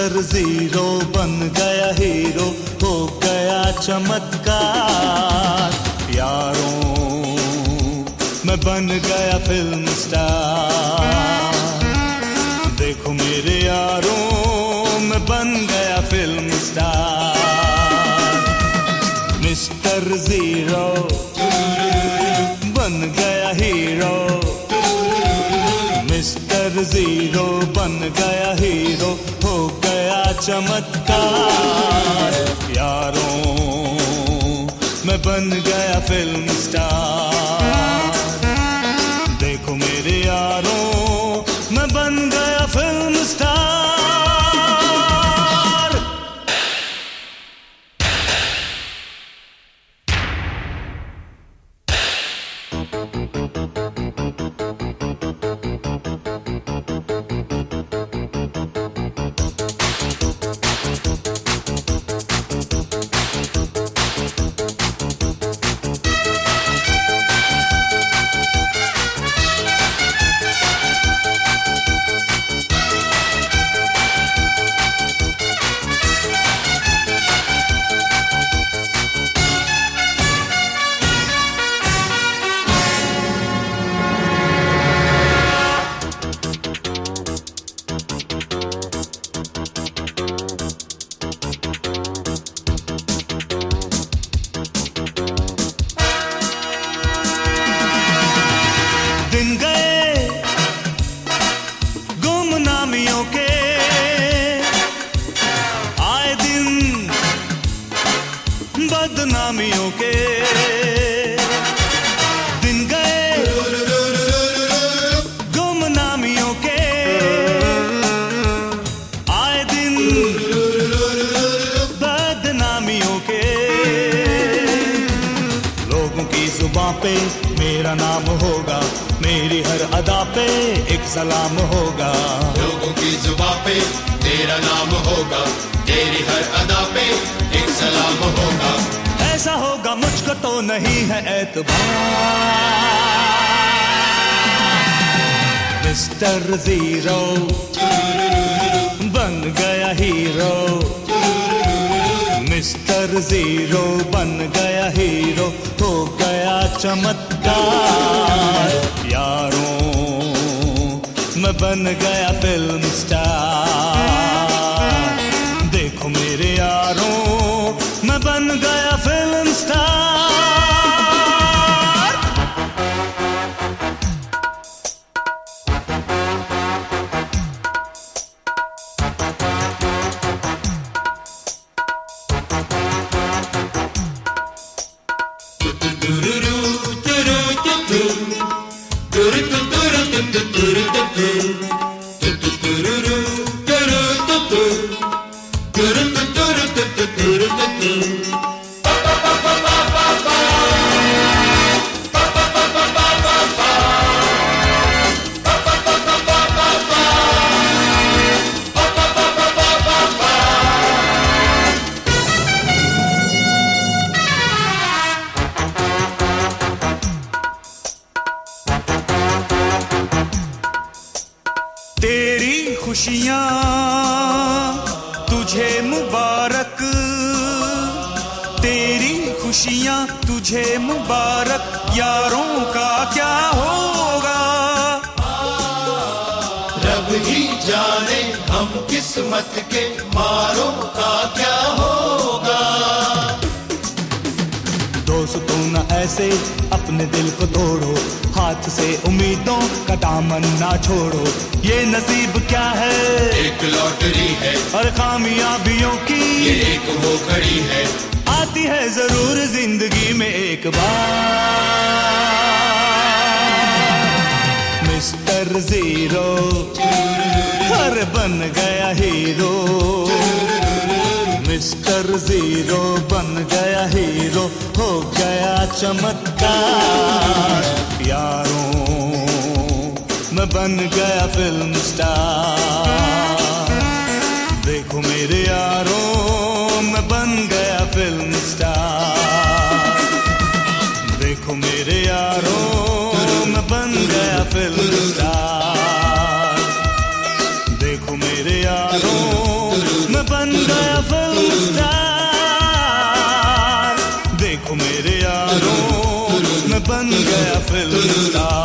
Mister zero बन गया hero, हो गया चमत्कार। यारों मैं बन गया फिल्म स्टार। देखो मेरे यारों मैं बन गया फिल्म स्टार। मिस्टर जीरो बन गया हीरो, मिस्टर जीरो बन गया हीरो, हो गया चमत्कार। यारों मैं बन गया फिल्म स्टार। देखो मेरे यारों मैं बन गया फिल्म स्टार। दिन गए गुमनामियों के, आए दिन बदनामियों के। दिन गए गुमनामियों के, आए दिन बदनामियों के। लोगों की जुबां पे मेरा नाम होगा, मेरी हर अदा पे एक सलाम होगा। लोगों की जुबां पे तेरा नाम होगा, तेरी हर अदा पे एक सलाम होगा। ऐसा होगा मुझको तो नहीं है एतबार। मिस्टर जीरो बन गया हीरो, मिस्टर जीरो बन गया हीरो, हो गया चमत्कार। यारों मैं बन गया फिल्म स्टार। देखो मेरे यारों मैं बन गया फिल्म स्टार। तेरी खुशियाँ तुझे मुबारक, तेरी खुशियाँ तुझे मुबारक। यारों का क्या होगा रब ही जाने, हम किस्मत के मारों का क्या होगा। दोस्तों न ऐसे अपने दिल को तोड़ो, हाथ से उम्मीदों का दामन ना छोड़ो। ये नसीब क्या है, एक लॉटरी है, और कामयाबियों की ये एक वो घड़ी है। आती है जरूर जिंदगी में एक बार। मिस्टर जीरो हर बन गया हीरो, मिस्टर जीरो बन गया हीरो, हो गया चमत्कार। यारों मैं बन गया फिल्म स्टार। देखो मेरे यारों मैं बन गया फिल्म स्टार। देखो मेरे यारों मैं बन गया फिल्म स्टार। देखो मेरे यारों गया फिल्म स्टार। देखो मेरे यारों मैं बन गया फिल्म स्टार।